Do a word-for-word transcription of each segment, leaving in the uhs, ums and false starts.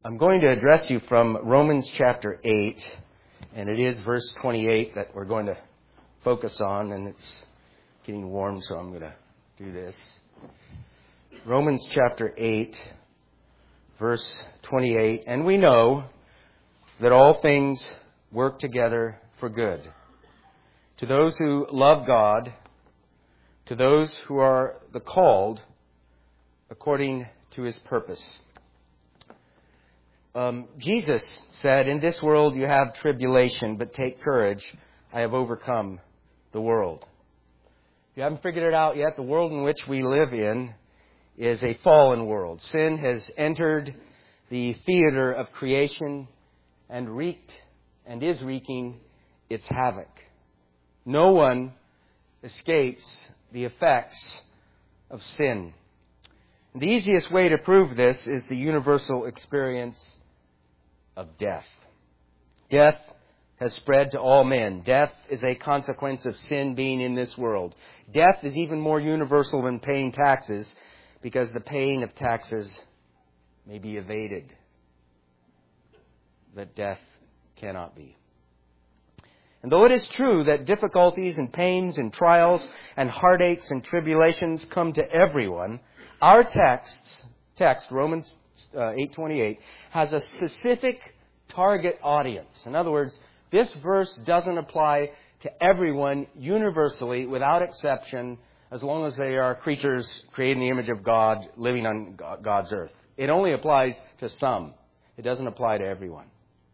I'm going to address you from Romans chapter eight, and it is verse twenty-eight that we're going to focus on, and it's getting warm, so I'm going to do this. Romans chapter eight, verse twenty-eight, and we know that all things work together for good, to those who love God, to those who are the called according to His purpose. Um, Jesus said, in this world you have tribulation, but take courage, I have overcome the world. If you haven't figured it out yet, the world in which we live in is a fallen world. Sin has entered the theater of creation and wreaked and is wreaking its havoc. No one escapes the effects of sin. The easiest way to prove this is the universal experience of death. Death has spread to all men. Death is a consequence of sin being in this world. Death is even more universal than paying taxes, because the paying of taxes may be evaded, but death cannot be. And though it is true that difficulties and pains and trials and heartaches and tribulations come to everyone, our text, text Romans uh, eight twenty-eight, has a specific target audience. In other words, this verse doesn't apply to everyone universally, without exception, as long as they are creatures created in the image of God, living on God's earth. It only applies to some. It doesn't apply to everyone.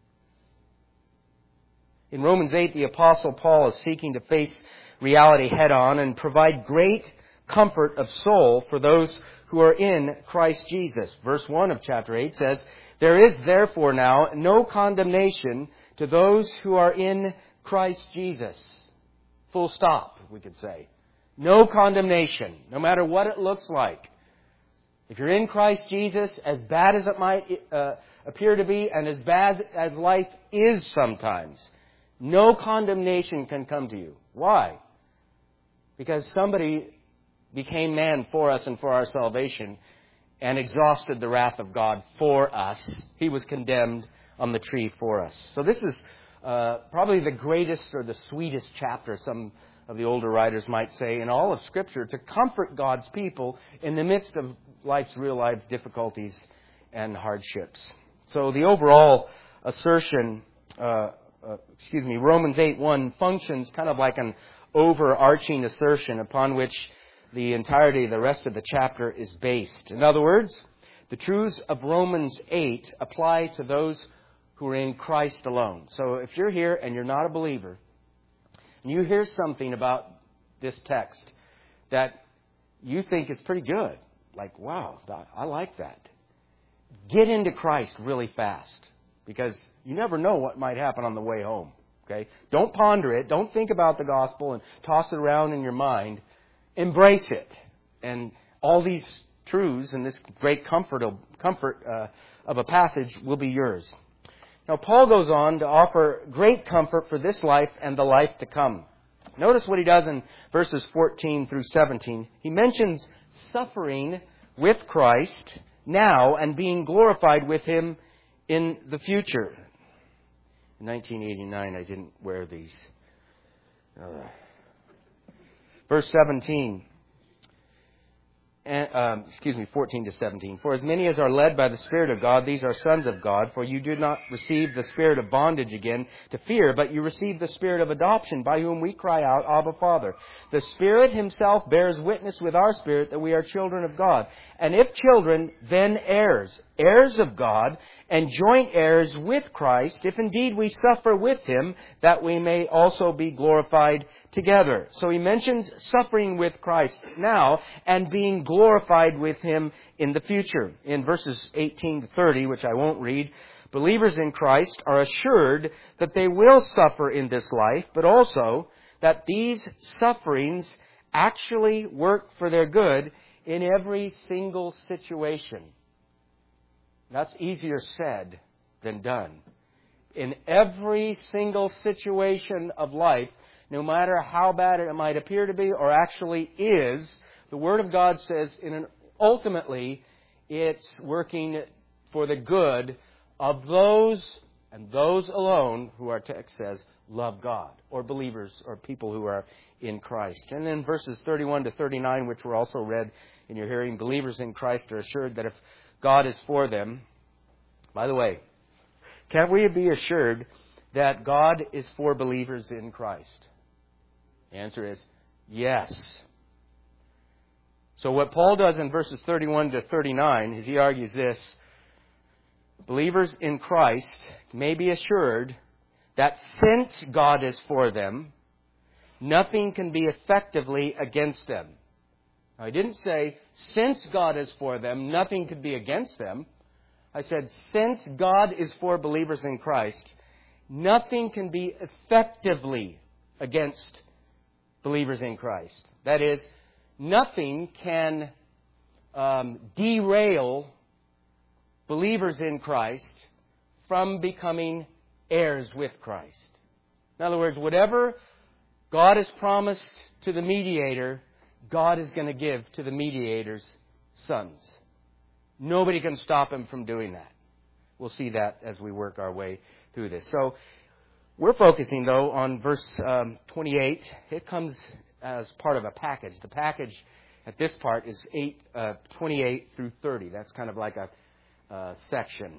In Romans eight, the Apostle Paul is seeking to face reality head-on and provide great comfort of soul for those who are in Christ Jesus. Verse one of chapter eight says, there is therefore now no condemnation to those who are in Christ Jesus. Full stop, we could say. No condemnation, no matter what it looks like. If you're in Christ Jesus, as bad as it might uh, appear to be, and as bad as life is sometimes, no condemnation can come to you. Why? Because somebody became man for us and for our salvation and exhausted the wrath of God for us. He was condemned on the tree for us. So this is uh, probably the greatest or the sweetest chapter, some of the older writers might say, in all of Scripture, to comfort God's people in the midst of life's real life difficulties and hardships. So the overall assertion, uh, uh, excuse me, Romans eight one functions kind of like an overarching assertion upon which the entirety of the rest of the chapter is based. In other words, the truths of Romans eight apply to those who are in Christ alone. So if you're here and you're not a believer, and you hear something about this text that you think is pretty good, like, wow, I like that, get into Christ really fast, because you never know what might happen on the way home. Okay? Don't ponder it. Don't think about the gospel and toss it around in your mind. Embrace it. And all these truths and this great comfort of, comfort, uh, of a passage will be yours. Now, Paul goes on to offer great comfort for this life and the life to come. Notice what he does in verses fourteen through seventeen. He mentions suffering with Christ now and being glorified with Him in the future. In nineteen eighty-nine, I didn't wear these. Uh, verse seventeen. And, um, excuse me, fourteen to seventeen. For as many as are led by the Spirit of God, these are sons of God. For you did not receive the spirit of bondage again to fear, but you received the spirit of adoption, by whom we cry out, Abba, Father. The Spirit Himself bears witness with our spirit that we are children of God. And if children, then heirs, heirs of God, and joint heirs with Christ, if indeed we suffer with Him, that we may also be glorified together. So he mentions suffering with Christ now and being glorified with Him in the future. In verses eighteen to thirty, which I won't read, believers in Christ are assured that they will suffer in this life, but also that these sufferings actually work for their good in every single situation. That's easier said than done. In every single situation of life, no matter how bad it might appear to be or actually is, the Word of God says in an, ultimately it's working for the good of those and those alone who our text says love God, or believers, or people who are in Christ. And then verses thirty-one to thirty-nine, which were also read in your hearing, believers in Christ are assured that if God is for them, by the way, can we be assured that God is for believers in Christ? The answer is yes. So what Paul does in verses thirty-one to thirty-nine is he argues this: believers in Christ may be assured that since God is for them, nothing can be effectively against them. Now, I didn't say since God is for them, nothing could be against them. I said since God is for believers in Christ, nothing can be effectively against believers in Christ. That is, nothing can um, derail believers in Christ from becoming heirs with Christ. In other words, whatever God has promised to the mediator, God is going to give to the mediator's sons. Nobody can stop him from doing that. We'll see that as we work our way through this. So we're focusing, though, on verse um, twenty-eight. It comes as part of a package. The package at this part is eight, uh, twenty-eight through thirty. That's kind of like a uh, section.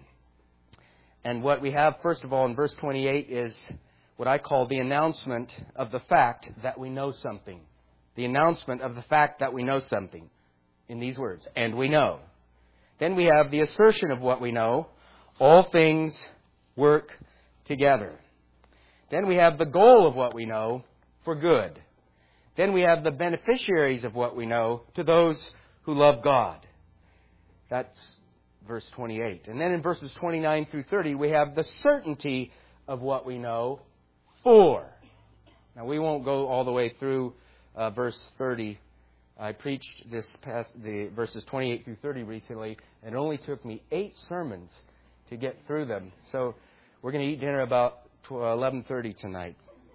And what we have, first of all, in verse twenty-eight is what I call the announcement of the fact that we know something. The announcement of the fact that we know something in these words, and we know. Then we have the assertion of what we know. All things work together. Then we have the goal of what we know for good. Then we have the beneficiaries of what we know to those who love God. That's verse twenty-eight. And then in verses twenty-nine through thirty, we have the certainty of what we know for. Now, we won't go all the way through uh, verse thirty. I preached this past the verses twenty-eight through thirty recently, and it only took me eight sermons to get through them. So we're going to eat dinner about eleven thirty tonight.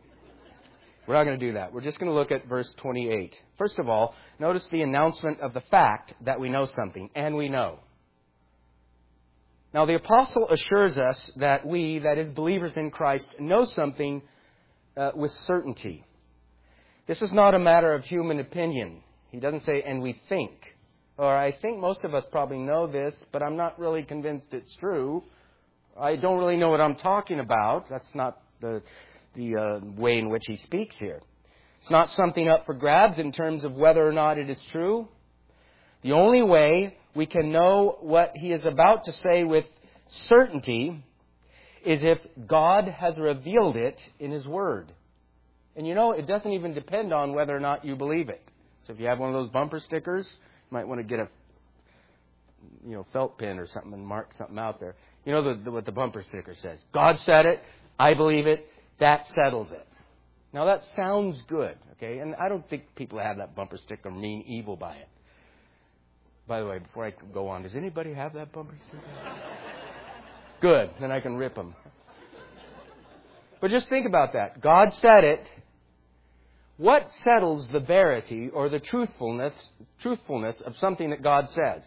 We're not going to do that. We're just going to look at verse twenty-eight. First of all, notice the announcement of the fact that we know something, and we know. Now, the apostle assures us that we, that is, believers in Christ, know something uh, with certainty. This is not a matter of human opinion. He doesn't say, and we think. Or, I think most of us probably know this, but I'm not really convinced it's true. I don't really know what I'm talking about. That's not the the uh, way in which he speaks here. It's not something up for grabs in terms of whether or not it is true. The only way we can know what he is about to say with certainty is if God has revealed it in his word. And you know, it doesn't even depend on whether or not you believe it. So if you have one of those bumper stickers, you might want to get a you know felt pen or something and mark something out there. You know the, the, what the bumper sticker says. God said it. I believe it. That settles it. Now that sounds good, okay? And I don't think people have that bumper sticker mean evil by it. By the way, before I go on, does anybody have that bumper sticker? Good. Then I can rip them. But just think about that. God said it. What settles the verity or the truthfulness, truthfulness of something that God says?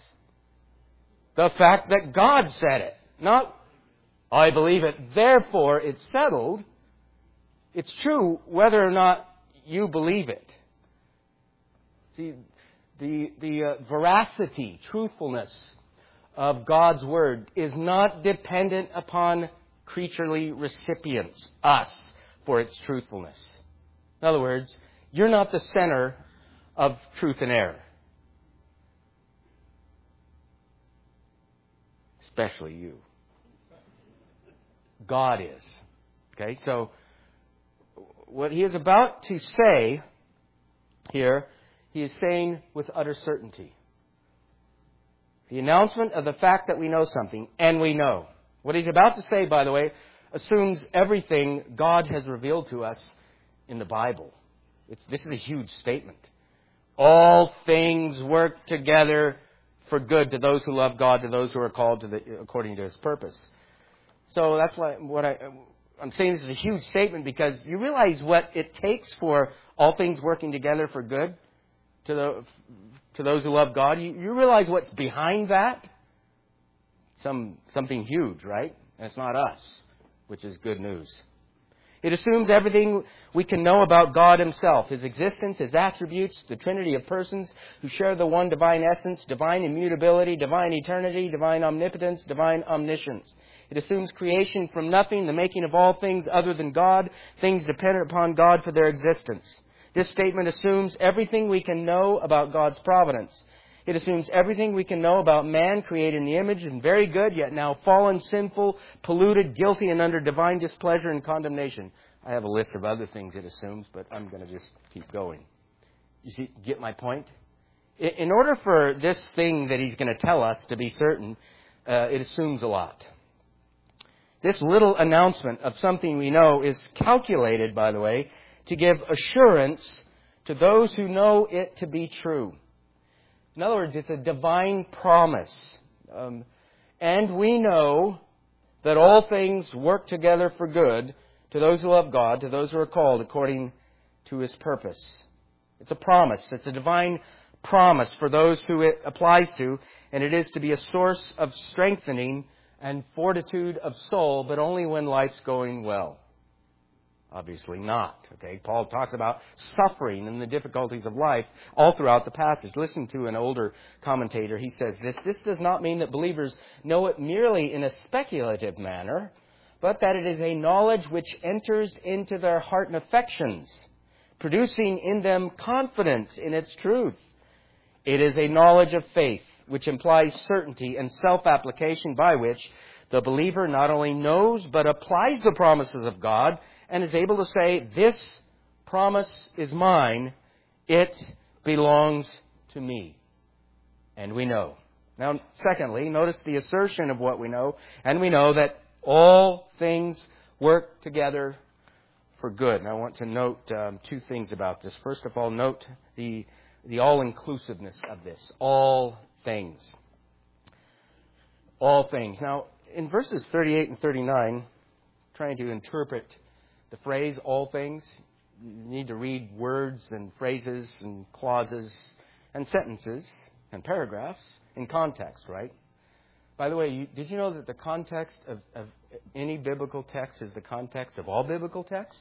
The fact that God said it. Not, I believe it, therefore it's settled. It's true whether or not you believe it. See, the, the uh, veracity, truthfulness of God's Word is not dependent upon creaturely recipients, us, for its truthfulness. In other words, you're not the center of truth and error. Especially you. God is. Okay, so what he is about to say here, he is saying with utter certainty. The announcement of the fact that we know something, and we know. What he's about to say, by the way, assumes everything God has revealed to us in the Bible. It's, this is a huge statement. All things work together for good to those who love God, to those who are called to the, according to his purpose. So that's why what I, I'm saying this is a huge statement, because you realize what it takes for all things working together for good to the to those who love God. You, you realize what's behind that? Some something huge, right? And it's not us, which is good news. It assumes everything we can know about God Himself, His existence, His attributes, the Trinity of persons who share the one divine essence, divine immutability, divine eternity, divine omnipotence, divine omniscience. It assumes creation from nothing, the making of all things other than God, things dependent upon God for their existence. This statement assumes everything we can know about God's providence. It assumes everything we can know about man created in the image and very good, yet now fallen, sinful, polluted, guilty, and under divine displeasure and condemnation. I have a list of other things it assumes, but I'm going to just keep going. You see, get my point? In order for this thing that he's going to tell us to be certain, uh, it assumes a lot. This little announcement of something we know is calculated, by the way, to give assurance to those who know it to be true. In other words, it's a divine promise. Um, and we know that all things work together for good to those who love God, to those who are called according to His purpose. It's a promise. It's a divine promise for those who it applies to, and it is to be a source of strengthening and fortitude of soul, but only when life's going well. Obviously not. Okay, Paul talks about suffering and the difficulties of life all throughout the passage. Listen to an older commentator. He says this, this does not mean that believers know it merely in a speculative manner, but that it is a knowledge which enters into their heart and affections, producing in them confidence in its truth. It is a knowledge of faith, which implies certainty and self-application by which the believer not only knows but applies the promises of God and is able to say, this promise is mine, it belongs to me. And we know. Now, secondly, notice the assertion of what we know, and we know that all things work together for good. And I want to note um, two things about this. First of all, note the, the all-inclusiveness of this. All things. All things. Now, in verses thirty-eight and thirty-nine, trying to interpret the phrase, all things, you need to read words and phrases and clauses and sentences and paragraphs in context, right? By the way, you, did you know that the context of, of any biblical text is the context of all biblical texts?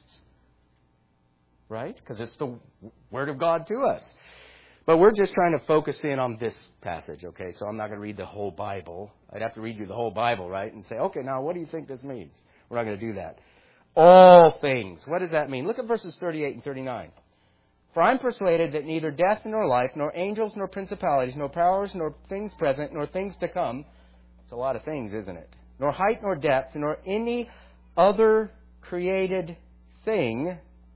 Right? Because it's the Word of God to us. But we're just trying to focus in on this passage, okay? So I'm not going to read the whole Bible. I'd have to read you the whole Bible, right? And say, okay, now what do you think this means? We're not going to do that. All things. What does that mean? Look at verses thirty-eight and thirty-nine. For I am persuaded that neither death nor life, nor angels nor principalities, nor powers, nor things present, nor things to come. It's a lot of things, isn't it? Nor height nor depth, nor any other created thing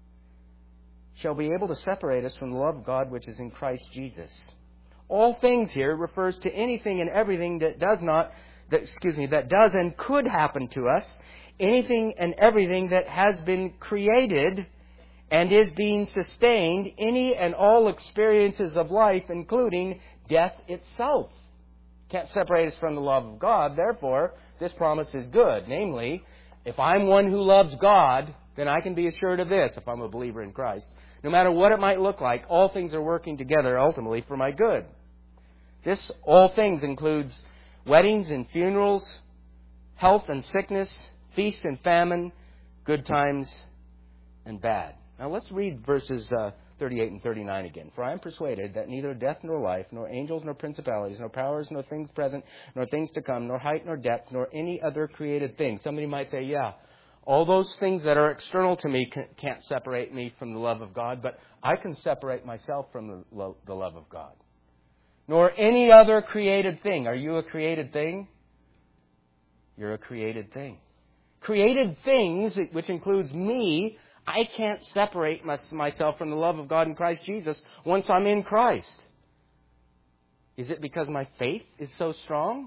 shall be able to separate us from the love of God which is in Christ Jesus. All things here refers to anything and everything that does not, that, excuse me, that does and could happen to us. Anything and everything that has been created and is being sustained, any and all experiences of life, including death itself. Can't separate us from the love of God. Therefore, this promise is good. Namely, if I'm one who loves God, then I can be assured of this, if I'm a believer in Christ. No matter what it might look like, all things are working together ultimately for my good. This all things includes weddings and funerals, health and sickness, feast and famine, good times and bad. Now let's read verses uh, thirty-eight and thirty-nine again. For I am persuaded that neither death nor life, nor angels nor principalities, nor powers, nor things present, nor things to come, nor height nor depth, nor any other created thing. Somebody might say, yeah, all those things that are external to me can't separate me from the love of God, but I can separate myself from the, lo- the love of God. Nor any other created thing. Are you a created thing? You're a created thing. Created things, which includes me, I can't separate my, myself from the love of God in Christ Jesus once I'm in Christ. Is it because my faith is so strong?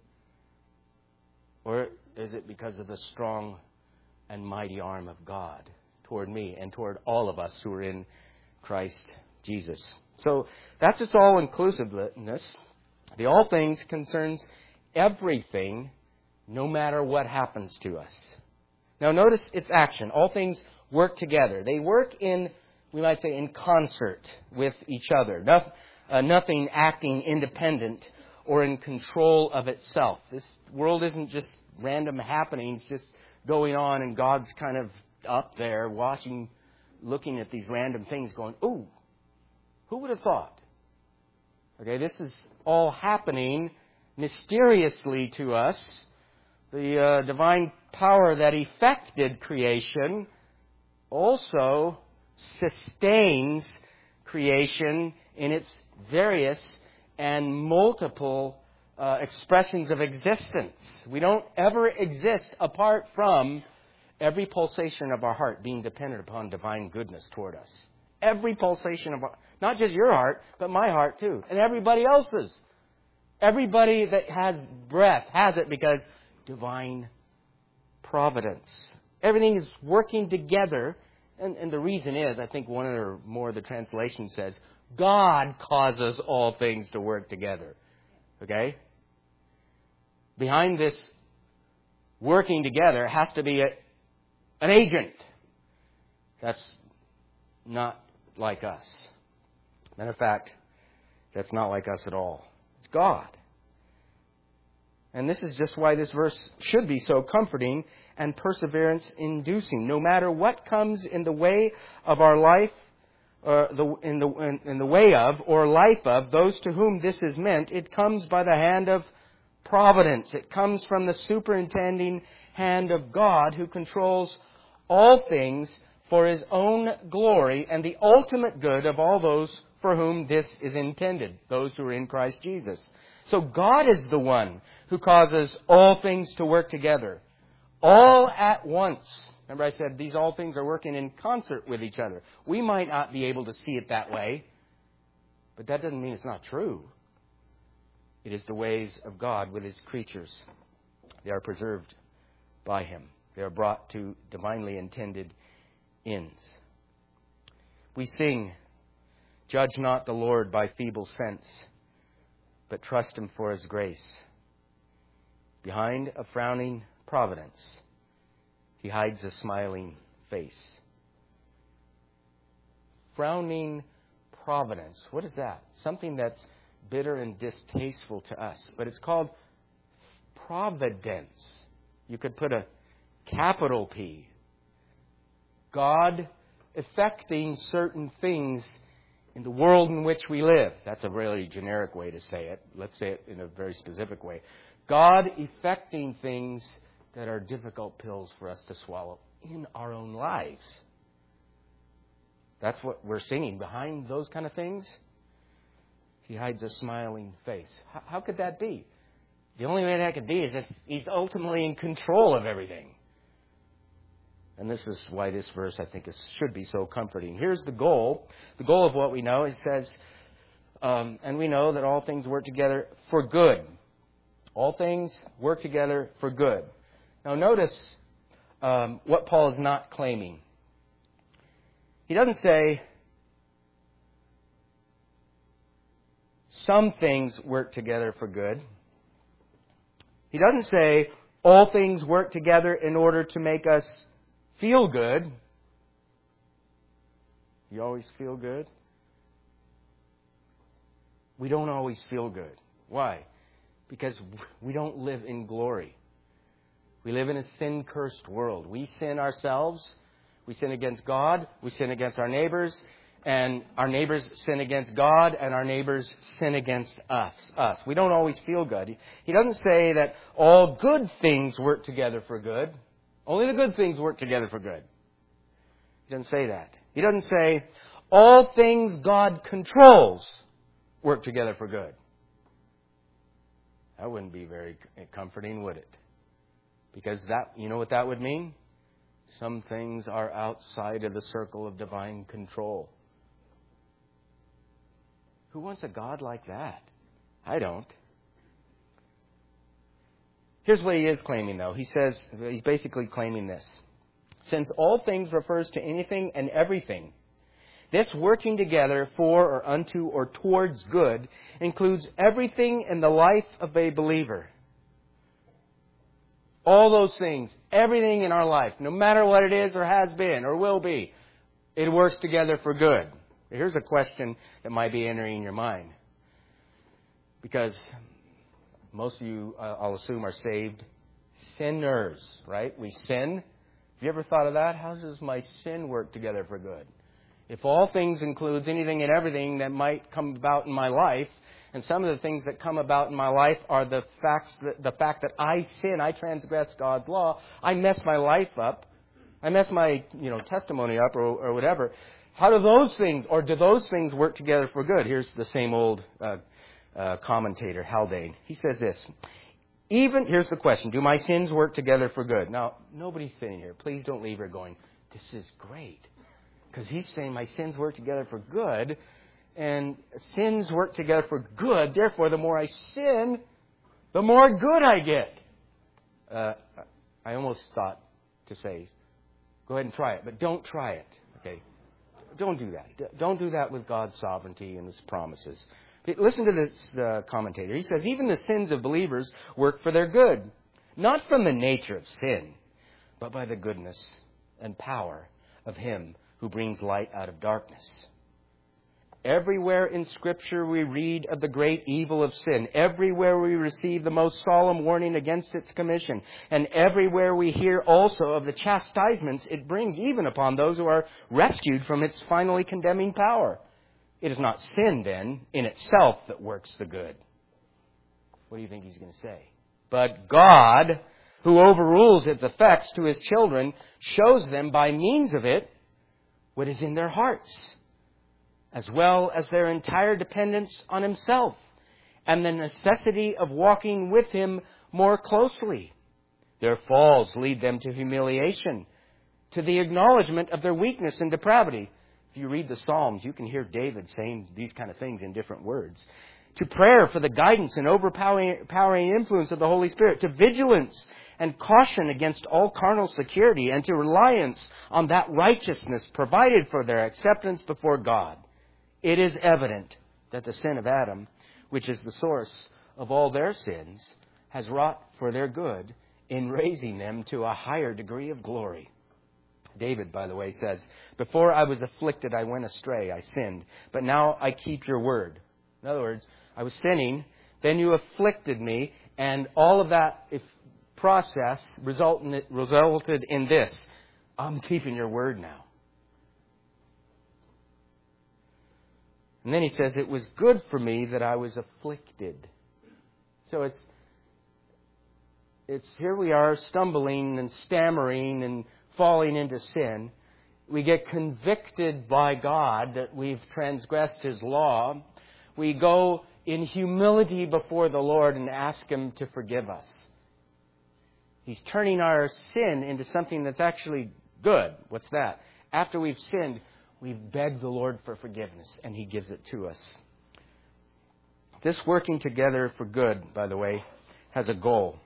Or is it because of the strong and mighty arm of God toward me and toward all of us who are in Christ Jesus? So that's its all-inclusiveness. The all things concerns everything, no matter what happens to us. Now notice its action. All things work together. They work in, we might say, in concert with each other. No, uh, nothing acting independent or in control of itself. This world isn't just random happenings just going on and God's kind of up there watching, looking at these random things going, ooh, who would have thought? Okay, this is all happening mysteriously to us. The uh, divine power that effected creation also sustains creation in its various and multiple uh, expressions of existence. We don't ever exist apart from every pulsation of our heart being dependent upon divine goodness toward us. Every pulsation of our, not just your heart, but my heart too, and everybody else's. Everybody that has breath has it because divine providence. Everything is working together. And, and the reason is, I think one or more of the translations says, God causes all things to work together. Okay? Behind this working together has to be a, an agent. That's not like us. Matter of fact, that's not like us at all. It's God. And this is just why this verse should be so comforting and perseverance-inducing. No matter what comes in the way of our life, or the, in, the, in, in the way of, or life of, those to whom this is meant, it comes by the hand of providence. It comes from the superintending hand of God who controls all things for His own glory and the ultimate good of all those for whom this is intended, those who are in Christ Jesus. So God is the one who causes all things to work together, all at once. Remember I said these all things are working in concert with each other. We might not be able to see it that way, but that doesn't mean it's not true. It is the ways of God with His creatures. They are preserved by Him. They are brought to divinely intended ends. We sing, "Judge not the Lord by feeble sense, but trust Him for His grace. Behind a frowning providence, He hides a smiling face." Frowning providence. What is that? Something that's bitter and distasteful to us. But it's called providence. You could put a capital P. God effecting certain things in the world in which we live. That's a really generic way to say it. Let's say it in a very specific way. God effecting things that are difficult pills for us to swallow in our own lives. That's what we're singing. Behind those kind of things, He hides a smiling face. How, how could that be? The only way that could be is if He's ultimately in control of everything. And this is why this verse, I think, is, should be so comforting. Here's the goal. The goal of what we know. It says, um, and we know that all things work together for good. All things work together for good. Now notice um, what Paul is not claiming. He doesn't say some things work together for good. He doesn't say all things work together in order to make us feel good. You always feel good? We don't always feel good. Why? Because we don't live in glory. We live in a sin-cursed world. We sin ourselves. We sin against God. We sin against our neighbors. And our neighbors sin against God. And our neighbors sin against us. Us. We don't always feel good. He doesn't say that all good things work together for good. Only the good things work together for good. He doesn't say that. He doesn't say all things God controls work together for good. That wouldn't be very comforting, would it? Because that, you know what that would mean? Some things are outside of the circle of divine control. Who wants a God like that? I don't. Here's what he is claiming, though. He says, he's basically claiming this. Since all things refers to anything and everything, this working together for or unto or towards good includes everything in the life of a believer. All those things, everything in our life, no matter what it is or has been or will be, it works together for good. Here's a question that might be entering your mind. Because most of you, uh, I'll assume, are saved sinners, right? We sin. Have you ever thought of that? How does my sin work together for good? If all things includes anything and everything that might come about in my life, and some of the things that come about in my life are the facts, that, the fact that I sin, I transgress God's law, I mess my life up, I mess my you know testimony up, or, or whatever. How do those things, or do those things work together for good? Here's the same old uh, uh, commentator, Haldane. He says this. Even, here's the question, do my sins work together for good? Now, nobody's sitting here. Please don't leave here going, this is great. Because he's saying my sins work together for good, and sins work together for good. Therefore, the more I sin, the more good I get. Uh, I almost thought to say, go ahead and try it, but don't try it. Okay, don't do that. Don't do that with God's sovereignty and His promises. Listen to this uh, commentator. He says, even the sins of believers work for their good, not from the nature of sin, but by the goodness and power of Him who brings light out of darkness. Everywhere in Scripture we read of the great evil of sin. Everywhere we receive the most solemn warning against its commission. And everywhere we hear also of the chastisements it brings even upon those who are rescued from its finally condemning power. It is not sin, then, in itself that works the good. What do you think he's going to say? But God, who overrules its effects to His children, shows them by means of it what is in their hearts, as well as their entire dependence on Himself and the necessity of walking with Him more closely. Their falls lead them to humiliation, to the acknowledgement of their weakness and depravity. If you read the Psalms, you can hear David saying these kind of things in different words. To prayer for the guidance and overpowering influence of the Holy Spirit. To vigilance and caution against all carnal security. And to reliance on that righteousness provided for their acceptance before God. It is evident that the sin of Adam, which is the source of all their sins, has wrought for their good in raising them to a higher degree of glory. David, by the way, says, before I was afflicted, I went astray, I sinned, but now I keep your word. In other words, I was sinning, then you afflicted me, and all of that process resulted resulted in this. I'm keeping your word now. And then he says, it was good for me that I was afflicted. So it's, it's here we are stumbling and stammering and falling into sin. We get convicted by God that we've transgressed His law. We go in humility before the Lord and ask Him to forgive us. He's turning our sin into something that's actually good. What's that? After we've sinned, we've begged the Lord for forgiveness, and He gives it to us. This working together for good, by the way, has a goal.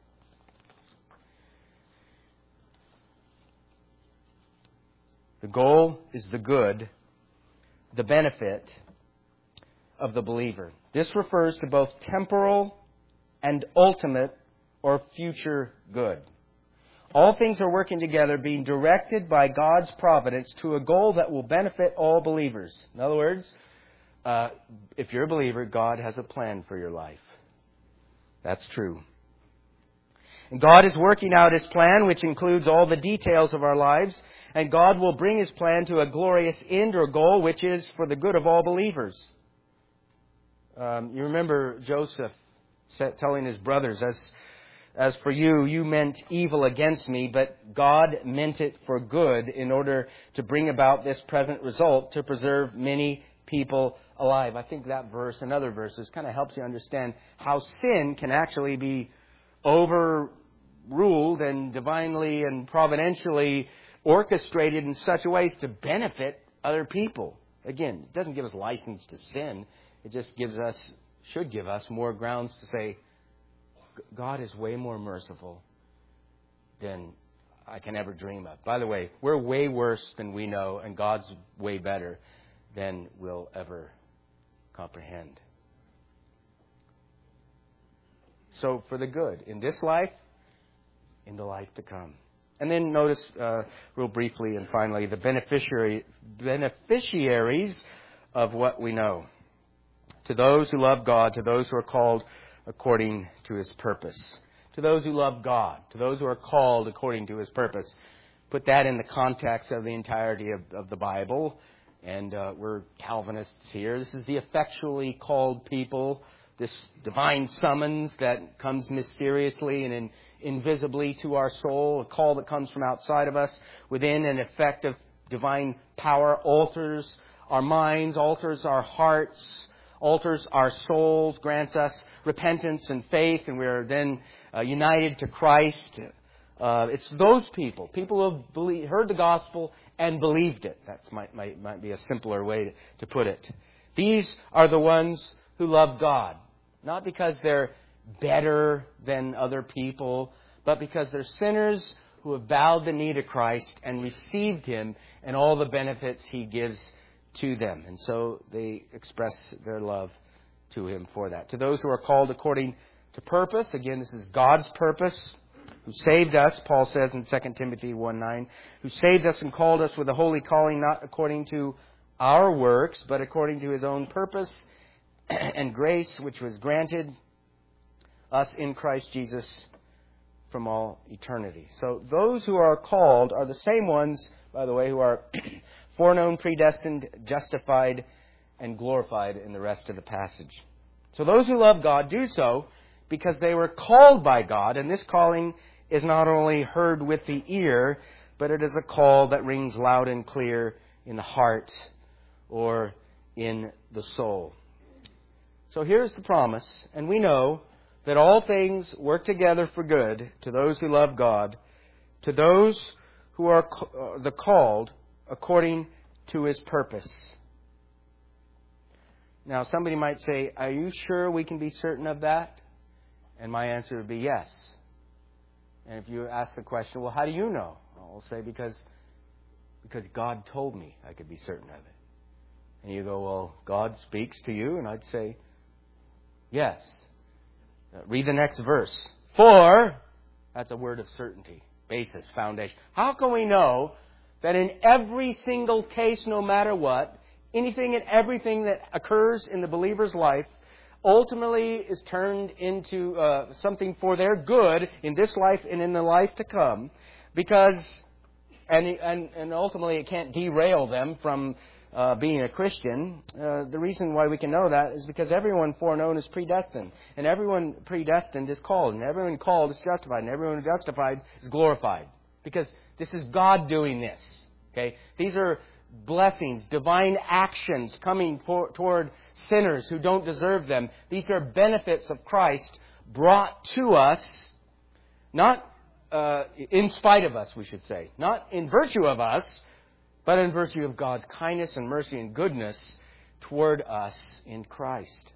The goal is the good, the benefit of the believer. This refers to both temporal and ultimate or future good. All things are working together, being directed by God's providence to a goal that will benefit all believers. In other words, uh, if you're a believer, God has a plan for your life. That's true. And God is working out His plan, which includes all the details of our lives. And God will bring His plan to a glorious end or goal, which is for the good of all believers. Um, you remember Joseph telling his brothers, as, as for you, you meant evil against me, but God meant it for good in order to bring about this present result, to preserve many people alive. I think that verse and other verses kind of helps you understand how sin can actually be overruled and divinely and providentially orchestrated in such a ways to benefit other people. Again, it doesn't give us license to sin. It just gives us, should give us more grounds to say, God is way more merciful than I can ever dream of. By the way, we're way worse than we know, and God's way better than we'll ever comprehend. So for the good, in this life, in the life to come. And then notice, uh, real briefly and finally, the beneficiary, beneficiaries of what we know. To those who love God, to those who are called according to His purpose. To those who love God, to those who are called according to His purpose. Put that in the context of the entirety of, of the Bible. And uh, we're Calvinists here. This is the effectually called people. This divine summons that comes mysteriously and in, invisibly to our soul. A call that comes from outside of us within an effect of divine power. Alters our minds, alters our hearts, alters our souls, grants us repentance and faith. And we are then uh, united to Christ. Uh, it's those people, people who have believed, heard the gospel and believed it. That might, might, might be a simpler way to, to put it. These are the ones who love God. Not because they're better than other people, but because they're sinners who have bowed the knee to Christ and received Him and all the benefits He gives to them. And so they express their love to Him for that. To those who are called according to purpose, again, this is God's purpose, who saved us, Paul says in Second Timothy one nine, who saved us and called us with a holy calling, not according to our works, but according to His own purpose and grace, which was granted us in Christ Jesus from all eternity. So those who are called are the same ones, by the way, who are foreknown, predestined, justified, and glorified in the rest of the passage. So those who love God do so because they were called by God, and this calling is not only heard with the ear, but it is a call that rings loud and clear in the heart or in the soul. So here's the promise, and we know that all things work together for good to those who love God, to those who are the called according to His purpose. Now, somebody might say, are you sure we can be certain of that? And my answer would be yes. And if you ask the question, well, how do you know? I'll say, because, because God told me I could be certain of it. And you go, well, God speaks to you? And I'd say, yes. Uh, read the next verse. For, that's a word of certainty, basis, foundation. How can we know that in every single case, no matter what, anything and everything that occurs in the believer's life ultimately is turned into uh, something for their good in this life and in the life to come, because and and, and ultimately it can't derail them from uh, being a Christian. Uh, the reason why we can know that is because everyone foreknown is predestined, and everyone predestined is called, and everyone called is justified, and everyone justified is glorified, because this is God doing this. Okay, these are blessings, divine actions coming for, toward sinners who don't deserve them. These are benefits of Christ brought to us, not uh, in spite of us, we should say. Not in virtue of us, but in virtue of God's kindness and mercy and goodness toward us in Christ.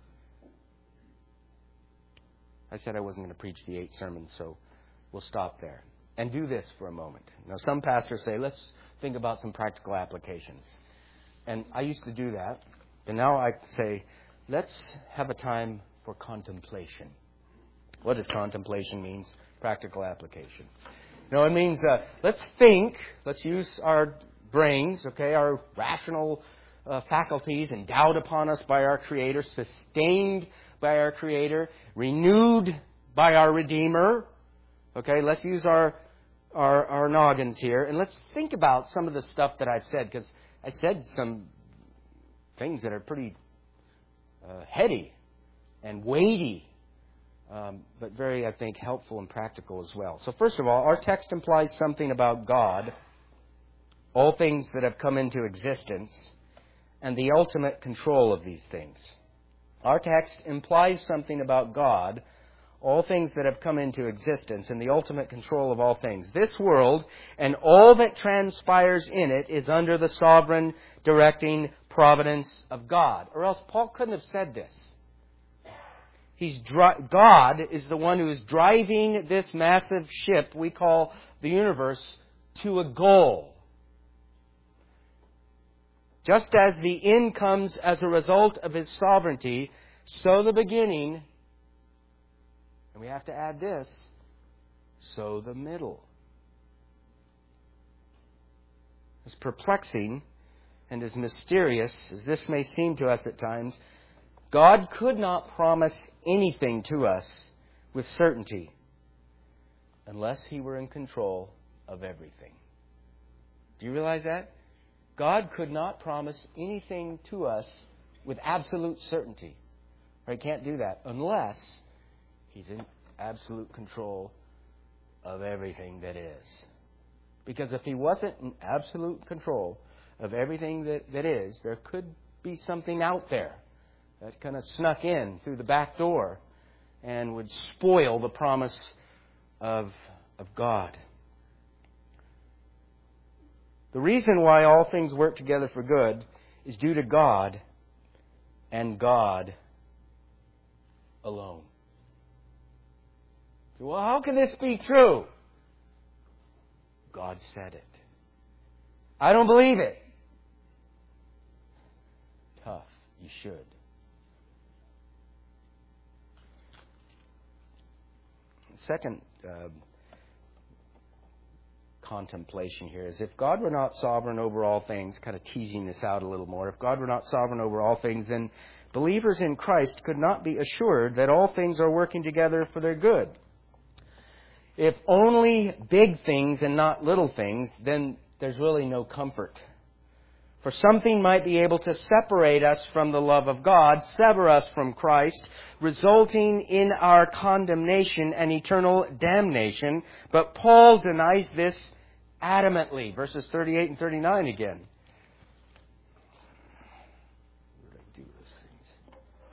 I said I wasn't going to preach the eight sermons, so we'll stop there. And do this for a moment. Now, some pastors say, let's think about some practical applications. And I used to do that. And now I say, let's have a time for contemplation. What does contemplation mean? Practical application. You know, it means uh, let's think, let's use our brains, okay, our rational uh, faculties endowed upon us by our Creator, sustained by our Creator, renewed by our Redeemer. Okay, let's use our Our, our noggins here, and let's think about some of the stuff that I've said, because I said some things that are pretty uh, heady and weighty, um, but very, I think, helpful and practical as well. So first of all, our text implies something about God, all things that have come into existence, and the ultimate control of these things. Our text implies something about God, all things that have come into existence, and the ultimate control of all things. This world and all that transpires in it is under the sovereign directing providence of God. Or else Paul couldn't have said this. He's dri- God is the one who is driving this massive ship we call the universe to a goal. Just as the end comes as a result of His sovereignty, so the beginning, and we have to add this, so the middle. As perplexing and as mysterious as this may seem to us at times, God could not promise anything to us with certainty unless He were in control of everything. Do you realize that? God could not promise anything to us with absolute certainty. Or He can't do that unless He's in absolute control of everything that is. Because if He wasn't in absolute control of everything that, that is, there could be something out there that kind of snuck in through the back door and would spoil the promise of, of God. The reason why all things work together for good is due to God and God alone. Well, how can this be true? God said it. I don't believe it. Tough. You should. Second uh, contemplation here is if God were not sovereign over all things, kind of teasing this out a little more, if God were not sovereign over all things, then believers in Christ could not be assured that all things are working together for their good. If only big things and not little things, then there's really no comfort. For something might be able to separate us from the love of God, sever us from Christ, resulting in our condemnation and eternal damnation. But Paul denies this adamantly. Verses thirty-eight and thirty-nine again. Where did I do those things?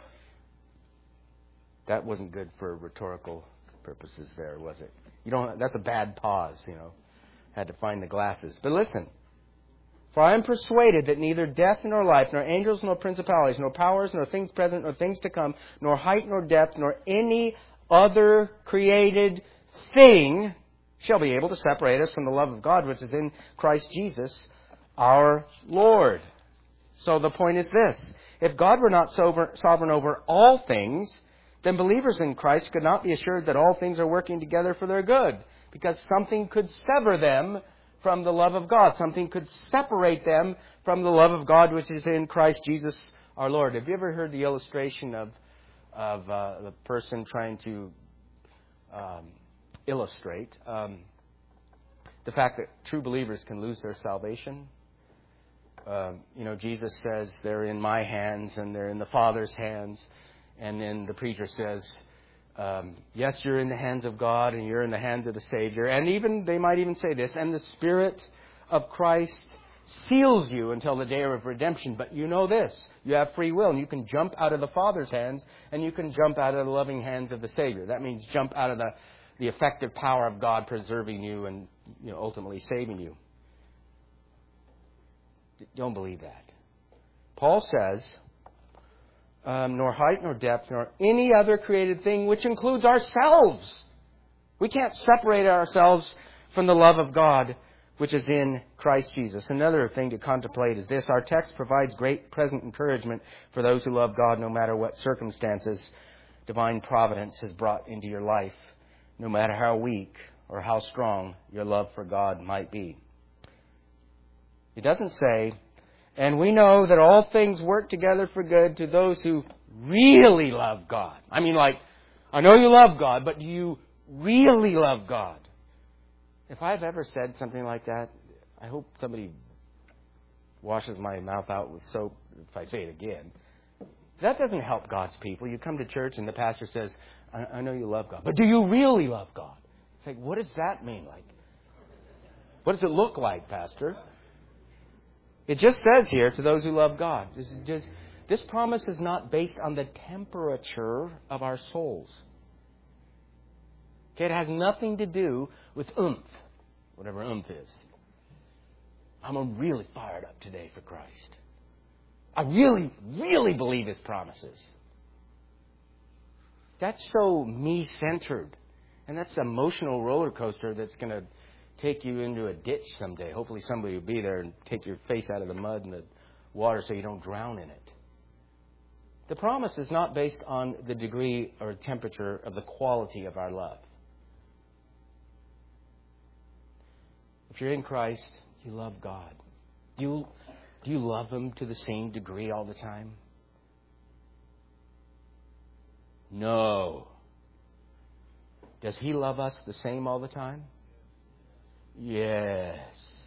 That wasn't good for rhetorical purposes there, was it? You don't. That's a bad pause, you know. Had to find the glasses. But listen. For I am persuaded that neither death nor life, nor angels nor principalities, nor powers, nor things present, nor things to come, nor height nor depth, nor any other created thing shall be able to separate us from the love of God which is in Christ Jesus our Lord. So the point is this. If God were not sovereign over all things, then believers in Christ could not be assured that all things are working together for their good, because something could sever them from the love of God. Something could separate them from the love of God which is in Christ Jesus our Lord. Have you ever heard the illustration of of uh, the person trying to um, illustrate um, the fact that true believers can lose their salvation? Um, you know, Jesus says they're in my hands and they're in the Father's hands. And then the preacher says, Um, yes, you're in the hands of God and you're in the hands of the Savior. And even, they might even say this, and the Spirit of Christ seals you until the day of redemption. But you know this, you have free will and you can jump out of the Father's hands and you can jump out of the loving hands of the Savior. That means jump out of the, the effective power of God preserving you and, you know, ultimately saving you. Don't believe that. Paul says, Um, nor height, nor depth, nor any other created thing, which includes ourselves. We can't separate ourselves from the love of God, which is in Christ Jesus. Another thing to contemplate is this. Our text provides great present encouragement for those who love God, no matter what circumstances divine providence has brought into your life, no matter how weak or how strong your love for God might be. It doesn't say, and we know that all things work together for good to those who really love God. I mean, like, I know you love God, but do you really love God? If I've ever said something like that, I hope somebody washes my mouth out with soap if I say it again. That doesn't help God's people. You come to church and the pastor says, I, I know you love God, but do you really love God? It's like, what does that mean? Like, what does it look like, Pastor? It just says here, to those who love God. This, just, this promise is not based on the temperature of our souls. Okay, it has nothing to do with oomph, whatever oomph is. I'm really fired up today for Christ. I really, really believe His promises. That's so me-centered. And that's an emotional roller coaster that's going to take you into a ditch someday. Hopefully somebody will be there and take your face out of the mud and the water so you don't drown in it. The promise is not based on the degree or temperature of the quality of our love. If you're in Christ, you love God. Do you, do you love Him to the same degree all the time? No. Does He love us the same all the time? Yes.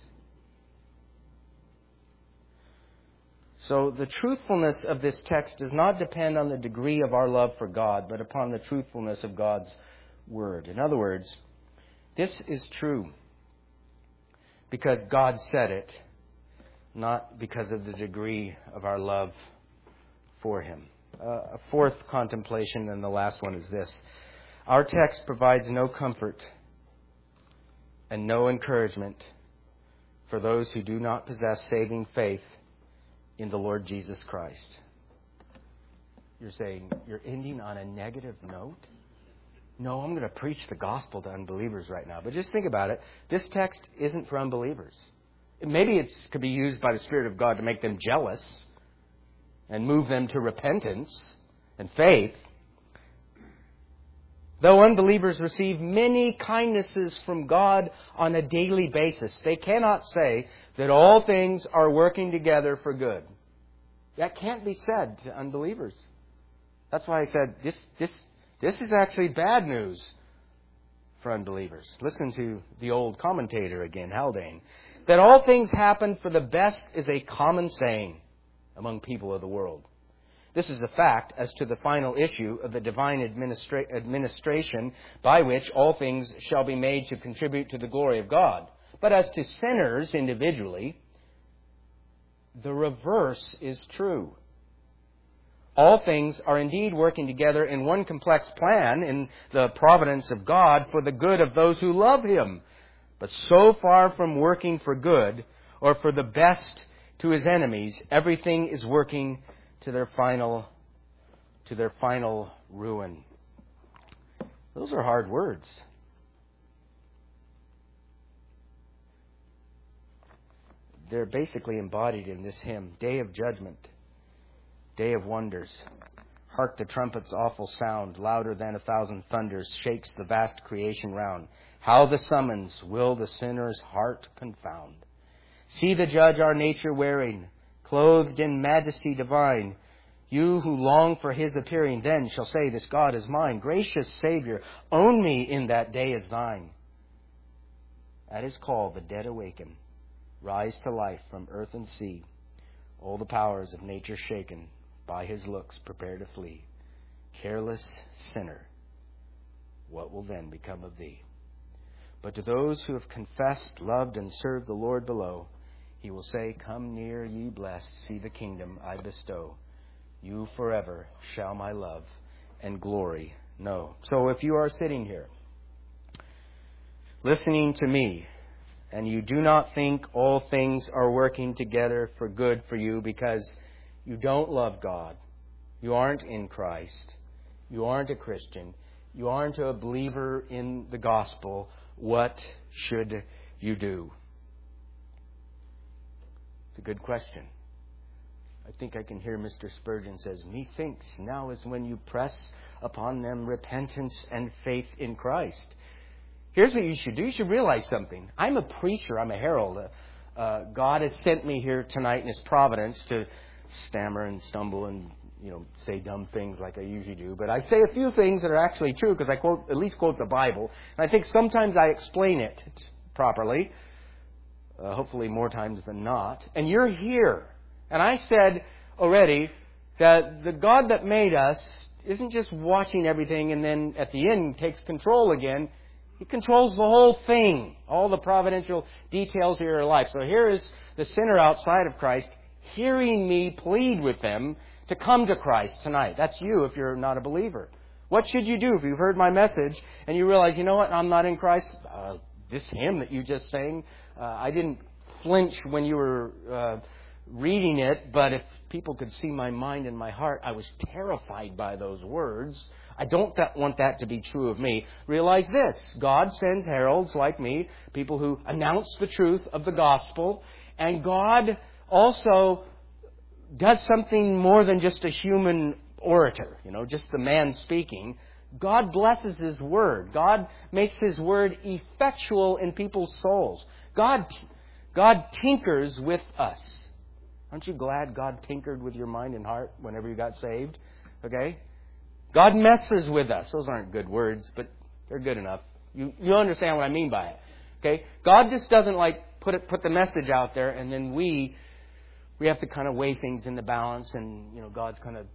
So the truthfulness of this text does not depend on the degree of our love for God, but upon the truthfulness of God's Word. In other words, this is true because God said it, not because of the degree of our love for Him. Uh, a fourth contemplation, and the last one, is this. Our text provides no comfort and no encouragement for those who do not possess saving faith in the Lord Jesus Christ. You're saying, you're ending on a negative note? No, I'm going to preach the gospel to unbelievers right now. But just think about it. This text isn't for unbelievers. Maybe it could be used by the Spirit of God to make them jealous and move them to repentance and faith. Though unbelievers receive many kindnesses from God on a daily basis, they cannot say that all things are working together for good. That can't be said to unbelievers. That's why I said this, this, this is actually bad news for unbelievers. Listen to the old commentator again, Haldane. That all things happen for the best is a common saying among people of the world. This is a fact as to the final issue of the divine administra- administration by which all things shall be made to contribute to the glory of God. But as to sinners individually, the reverse is true. All things are indeed working together in one complex plan in the providence of God for the good of those who love Him. But so far from working for good or for the best to His enemies, everything is working to their final, to their final ruin. Those are hard words. They're basically embodied in this hymn. Day of judgment, day of wonders. Hark the trumpet's awful sound, louder than a thousand thunders, shakes the vast creation round. How the summons will the sinner's heart confound. See the judge our nature wearing, clothed in majesty divine. You who long for His appearing then shall say, this God is mine. Gracious Savior, own me in that day as thine. At His call the dead awaken, rise to life from earth and sea. All the powers of nature shaken, by His looks prepare to flee. Careless sinner, what will then become of thee? But to those who have confessed, loved, and served the Lord below, He will say, come near, ye blessed, see the kingdom I bestow. You forever shall my love and glory know. So if you are sitting here, listening to me, and you do not think all things are working together for good for you because you don't love God, you aren't in Christ, you aren't a Christian, you aren't a believer in the gospel, what should you do? It's a good question. I think I can hear Mister Spurgeon says, methinks now is when you press upon them repentance and faith in Christ. Here's what you should do. You should realize something. I'm a preacher. I'm a herald. Uh, uh, God has sent me here tonight in His providence to stammer and stumble and, you know, say dumb things like I usually do. But I say a few things that are actually true because I quote, at least quote the Bible. And I think sometimes I explain it properly. Uh, hopefully more times than not. And you're here. And I said already that the God that made us isn't just watching everything and then at the end takes control again. He controls the whole thing, all the providential details of your life. So here is the sinner outside of Christ hearing me plead with them to come to Christ tonight. That's you if you're not a believer. What should you do if you've heard my message and you realize, you know what, I'm not in Christ? Uh, this hymn that you just sang, uh, I didn't flinch when you were uh, reading it, but if people could see my mind and my heart, I was terrified by those words. I don't th- want that to be true of me. Realize this, God sends heralds like me, people who announce the truth of the gospel, and God also does something more than just a human orator, you know, just the man speaking. God blesses His Word. God makes His Word effectual in people's souls. God, God tinkers with us. Aren't you glad God tinkered with your mind and heart whenever you got saved? Okay? God messes with us. Those aren't good words, but they're good enough. You you understand what I mean by it. Okay? God just doesn't like put it put the message out there and then we we have to kind of weigh things in the balance, and you know, God's kind of,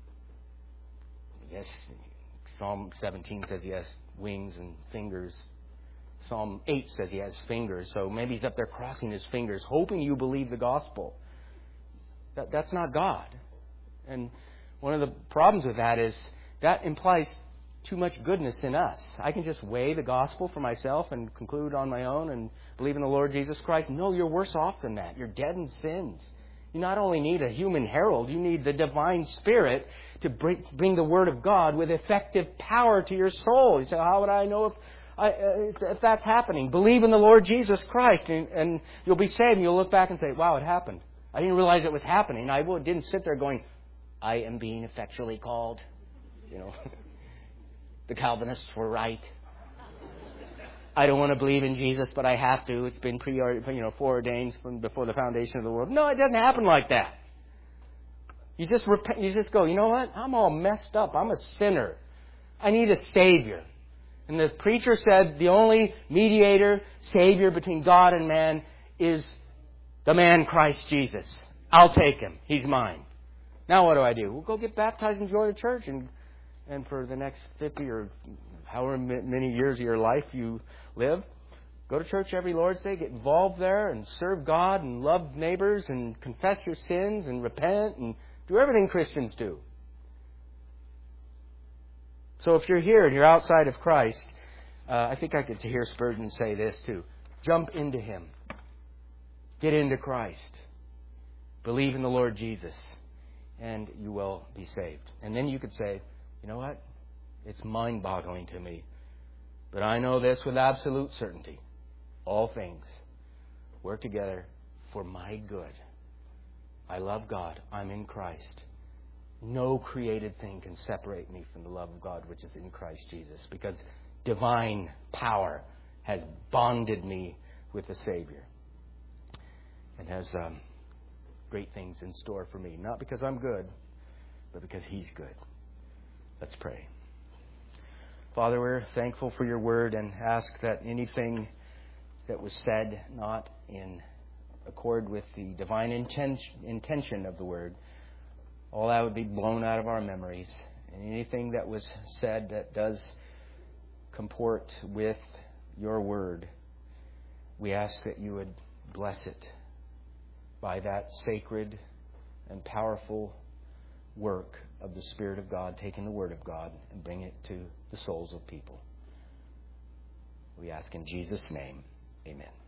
yes, Psalm seventeen says he has wings and fingers. Psalm eight says he has fingers. So maybe he's up there crossing his fingers, hoping you believe the gospel. That, that's not God. And one of the problems with that is that implies too much goodness in us. I can just weigh the gospel for myself and conclude on my own and believe in the Lord Jesus Christ. No, you're worse off than that. You're dead in sins. You not only need a human herald, you need the divine Spirit to bring, bring the Word of God with effective power to your soul. You say, how would I know if, I, if that's happening? Believe in the Lord Jesus Christ and, and you'll be saved. And you'll look back and say, wow, it happened. I didn't realize it was happening. I didn't sit there going, I am being effectually called. You know, the Calvinists were right. I don't want to believe in Jesus, but I have to. It's been pre, you know, foreordained from before the foundation of the world. No, it doesn't happen like that. You just repent. You just go, you know what? I'm all messed up. I'm a sinner. I need a Savior. And the preacher said the only mediator, Savior between God and man is the man Christ Jesus. I'll take him. He's mine. Now what do I do? Well, go get baptized and join a church, and and for the next fifty or however many years of your life you live, go to church every Lord's Day, get involved there and serve God and love neighbors and confess your sins and repent and do everything Christians do. So if you're here and you're outside of Christ, uh, I think I could hear Spurgeon say this too. Jump into Him. Get into Christ. Believe in the Lord Jesus, and you will be saved. And then you could say, you know what? It's mind-boggling to me. But I know this with absolute certainty. All things work together for my good. I love God. I'm in Christ. No created thing can separate me from the love of God which is in Christ Jesus, because divine power has bonded me with the Savior and has um, great things in store for me. Not because I'm good, but because He's good. Let's pray. Father, we're thankful for your word and ask that anything that was said not in accord with the divine intention of the word, all that would be blown out of our memories. And anything that was said that does comport with your word, we ask that you would bless it by that sacred and powerful work of the Spirit of God, taking the Word of God and bring it to the souls of people. We ask in Jesus' name, amen.